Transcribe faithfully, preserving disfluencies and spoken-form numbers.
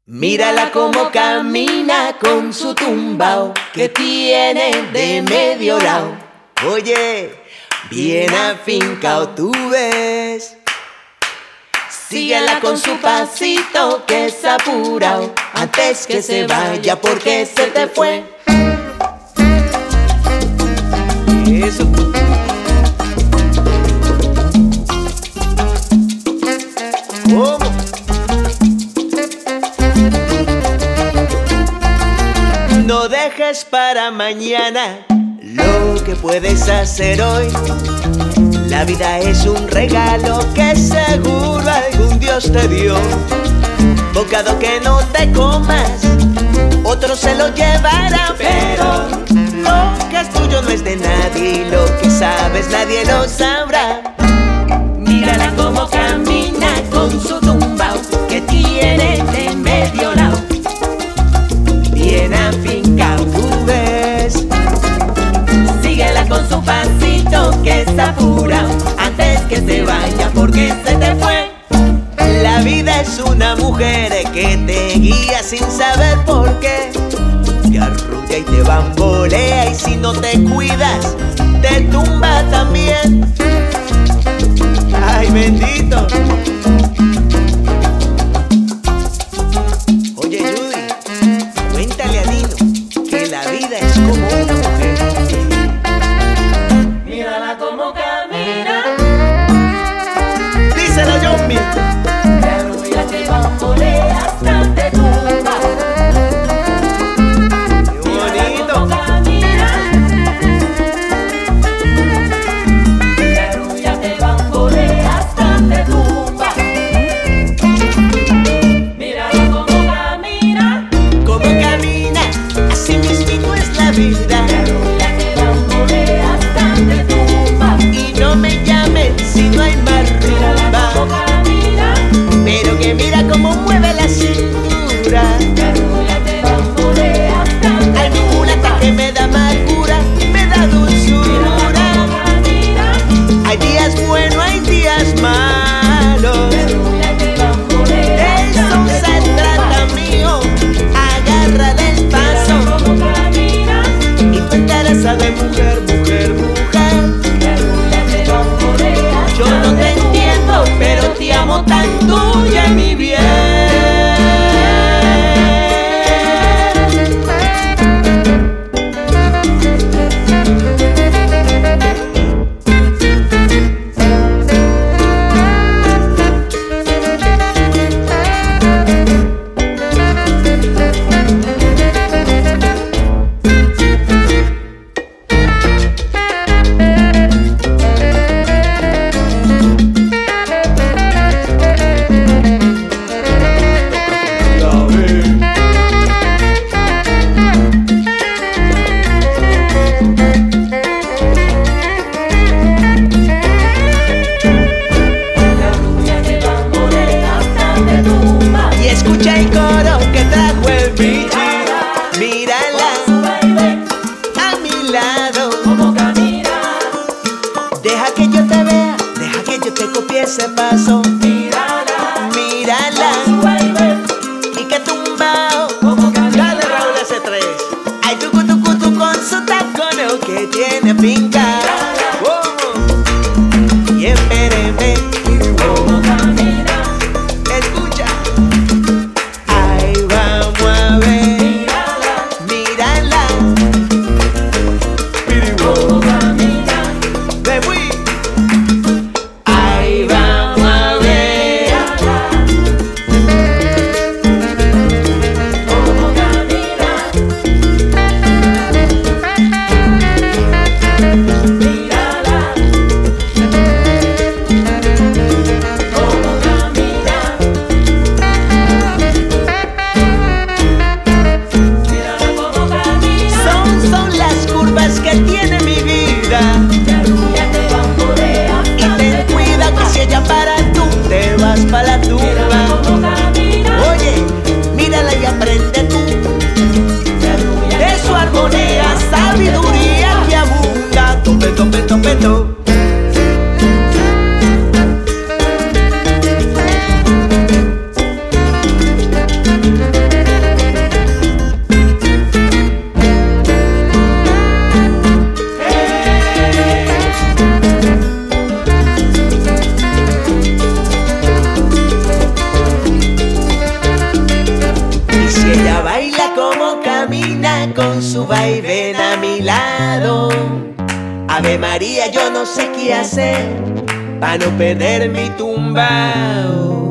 Mírala como camina con su tumbao que tiene de medio lado. Oye, bien afincao tú ves. Síguela con su pasito que es apurao antes que se vaya porque se te fue. Eso. ¿Cómo? No dejes para mañana lo que puedes hacer hoy. La vida es un regalo que seguro algún Dios te dio. Bocado que no te comas, otro se lo llevará. Pero lo que es tuyo no es de nadie, lo que sabes nadie lo sabrá. Mírala como camina con su tumbao que tiene de medio lado. Bien afincao tú ves. Síguela con su pasito que está apurao antes que se vaya porque se te fue. La vida es una mujer que te guía sin saber por qué. Te arrulla y te bambolea y si no te cuidas te tumba también. Ay, bendito. Oye, Judy, cuéntale a Dino que la vida es como una mujer. Mírala como camina. Díselo, Johnny. Te arrulla, te bambolea hasta te tumba. Qué bonito. Como camina. Te arrulla, te bambolea hasta te tumba. Mírala como camina. Como camina, así mismo es la vida. Te arrulla, te bambolea hasta te tumba. Y no me llamen si no hay más rumba. Pero que mira cómo mueve la cintura. Hay ninguna que me da amargura, me da dulzura. Hay días buenos, hay días malos. Eso se trata mío. Agárrale el paso y tú estarás a de mujer, mujer, mujer. Yo no te entiendo, pero te amo tanto, ya mi bien. Escucha el coro que trajo el bichi. Mírala a mi lado. Como camina. Deja que yo te vea, deja que yo te copie ese paso. Mírala, mírala. Y que tumbao. Dale, Raúl, ese tres. Ay, tucu, tucu, tu con su taconeo que tiene finca. Oh. Y espéreme. Como camina. Escucha. camina con su vaivén a mi lado. Ave María, yo no sé qué hacer para no perder mi tumbao.